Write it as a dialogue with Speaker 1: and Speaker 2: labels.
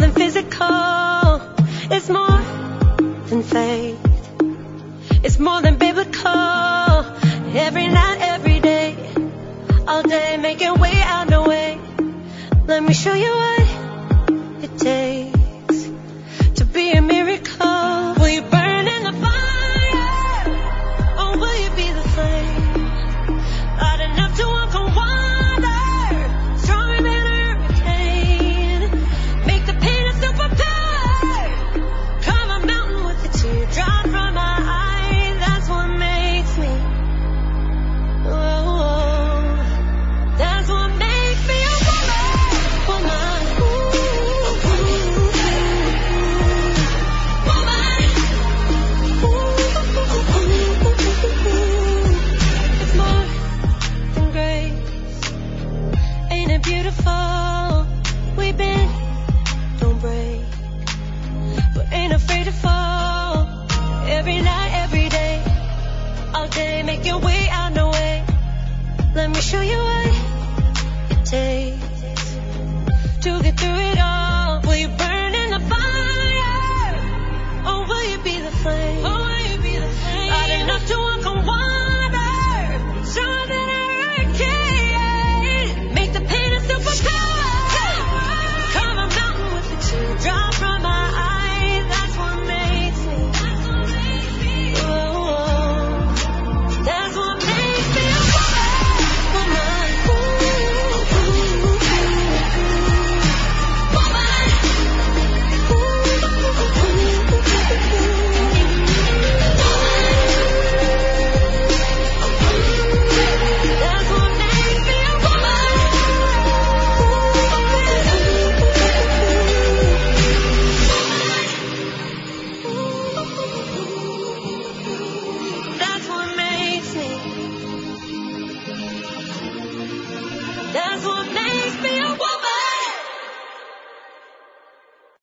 Speaker 1: than physical. It's more than faith. It's more than biblical. Every night, every day, all day, making way out the way. Let me show you what it takes to be a miracle. Will you burn in the fire, or will you be the flame? Hot enough to walk on water, stronger than a hurricane. Make the pain a superpower. Carve a mountain with a teardrop from my eye. That's what makes me. Oh, that's what makes me a woman. It's more than grace. Ain't it beautiful? We bend, don't break, but ain't afraid to fall. Every night, every day, all day, make your way out the way. Let me show you what it takes to get through it all. Will you burn in the fire, or will you be the flame? Hot enough to walk on water, stronger than a hurricane. Make the pain a superpower. Carve a mountain with a teardrop from my eye. That's what makes me. Oh, that's what makes me a woman. That's what makes me a woman. That's what makes me. That's what makes